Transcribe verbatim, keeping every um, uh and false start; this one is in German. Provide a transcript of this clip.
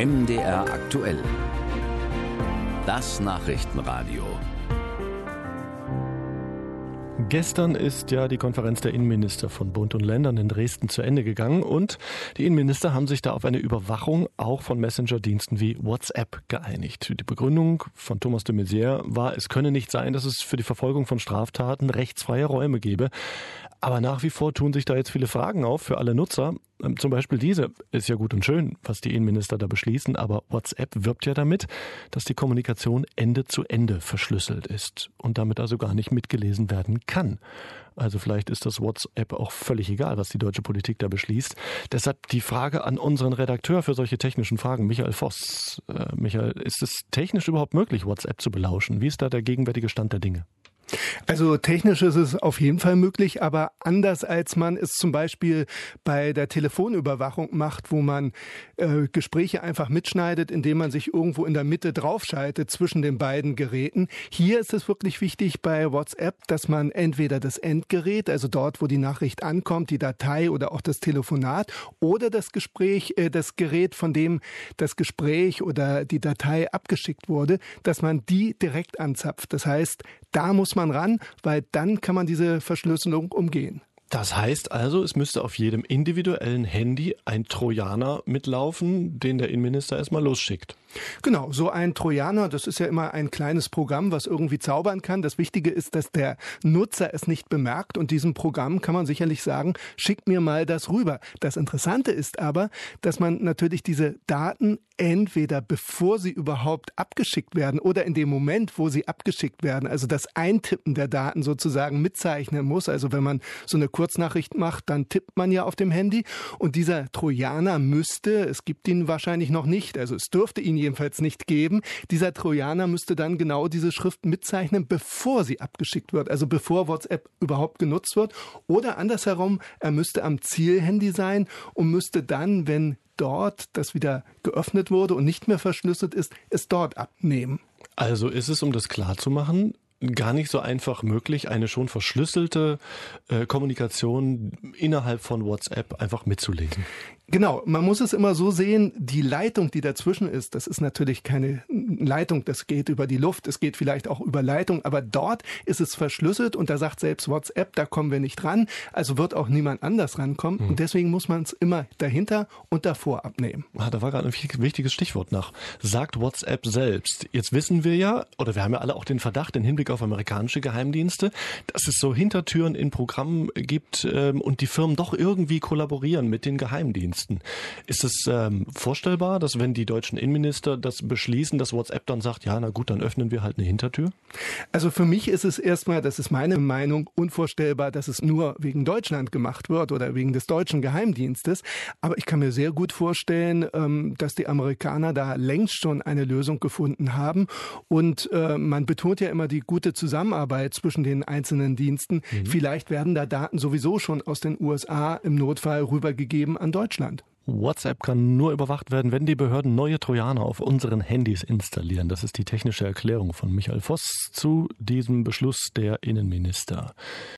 M D R aktuell. Das Nachrichtenradio. Gestern ist ja die Konferenz der Innenminister von Bund und Ländern in Dresden zu Ende gegangen und die Innenminister haben sich da auf eine Überwachung auch von Messenger-Diensten wie WhatsApp geeinigt. Die Begründung von Thomas de Maizière war, es könne nicht sein, dass es für die Verfolgung von Straftaten rechtsfreie Räume gebe. Aber nach wie vor tun sich da jetzt viele Fragen auf für alle Nutzer. Zum Beispiel diese, ist ja gut und schön, was die Innenminister da beschließen, aber WhatsApp wirbt ja damit, dass die Kommunikation Ende zu Ende verschlüsselt ist und damit also gar nicht mitgelesen werden kann. Also vielleicht ist das WhatsApp auch völlig egal, was die deutsche Politik da beschließt. Deshalb die Frage an unseren Redakteur für solche technischen Fragen, Michael Voss. Äh, Michael, ist es technisch überhaupt möglich, WhatsApp zu belauschen? Wie ist da der gegenwärtige Stand der Dinge? Also technisch ist es auf jeden Fall möglich, aber anders als man es zum Beispiel bei der Telefonüberwachung macht, wo man äh, Gespräche einfach mitschneidet, indem man sich irgendwo in der Mitte draufschaltet zwischen den beiden Geräten. Hier ist es wirklich wichtig bei WhatsApp, dass man entweder das Endgerät, also dort, wo die Nachricht ankommt, die Datei oder auch das Telefonat oder das Gespräch, äh, das Gerät, von dem das Gespräch oder die Datei abgeschickt wurde, dass man die direkt anzapft. Das heißt, da muss man ran, weil dann kann man diese Verschlüsselung umgehen. Das heißt also, es müsste auf jedem individuellen Handy ein Trojaner mitlaufen, den der Innenminister erstmal losschickt. Genau, so ein Trojaner, das ist ja immer ein kleines Programm, was irgendwie zaubern kann. Das Wichtige ist, dass der Nutzer es nicht bemerkt und diesem Programm kann man sicherlich sagen, schick mir mal das rüber. Das Interessante ist aber, dass man natürlich diese Daten entweder bevor sie überhaupt abgeschickt werden oder in dem Moment, wo sie abgeschickt werden, also das Eintippen der Daten sozusagen mitzeichnen muss. Also wenn man so eine Kurznachricht macht, dann tippt man ja auf dem Handy und dieser Trojaner müsste, es gibt ihn wahrscheinlich noch nicht, also es dürfte ihn jedenfalls nicht geben, dieser Trojaner müsste dann genau diese Schrift mitzeichnen, bevor sie abgeschickt wird, also bevor WhatsApp überhaupt genutzt wird oder andersherum, er müsste am Zielhandy sein und müsste dann, wenn dort das wieder geöffnet wurde und nicht mehr verschlüsselt ist, es dort abnehmen. Also ist es, um das klarzumachen, gar nicht so einfach möglich, eine schon verschlüsselte äh, Kommunikation innerhalb von WhatsApp einfach mitzulesen. Genau, man muss es immer so sehen, die Leitung, die dazwischen ist, das ist natürlich keine Leitung, das geht über die Luft, es geht vielleicht auch über Leitung, aber dort ist es verschlüsselt und da sagt selbst WhatsApp, da kommen wir nicht ran, also wird auch niemand anders rankommen hm. und deswegen muss man es immer dahinter und davor abnehmen. Ah, da war gerade ein wichtiges Stichwort nach. Sagt WhatsApp selbst. Jetzt wissen wir ja, oder wir haben ja alle auch den Verdacht, im Hinblick auf amerikanische Geheimdienste, dass es so Hintertüren in Programmen gibt ähm, und die Firmen doch irgendwie kollaborieren mit den Geheimdiensten. Ist es ähm, vorstellbar, dass wenn die deutschen Innenminister das beschließen, dass WhatsApp dann sagt, ja, na gut, dann öffnen wir halt eine Hintertür? Also für mich ist es erstmal, das ist meine Meinung, unvorstellbar, dass es nur wegen Deutschland gemacht wird oder wegen des deutschen Geheimdienstes. Aber ich kann mir sehr gut vorstellen, ähm, dass die Amerikaner da längst schon eine Lösung gefunden haben. Und äh, man betont ja immer die gute Zusammenarbeit zwischen den einzelnen Diensten. Mhm. Vielleicht werden da Daten sowieso schon aus den U S A im Notfall rübergegeben an Deutschland. WhatsApp kann nur überwacht werden, wenn die Behörden neue Trojaner auf unseren Handys installieren. Das ist die technische Erklärung von Michael Voss zu diesem Beschluss der Innenminister.